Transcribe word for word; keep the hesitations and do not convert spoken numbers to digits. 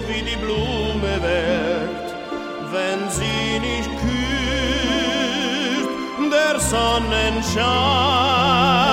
wie die Blume welkt, wenn sie nicht küsst, der Sonnenschein.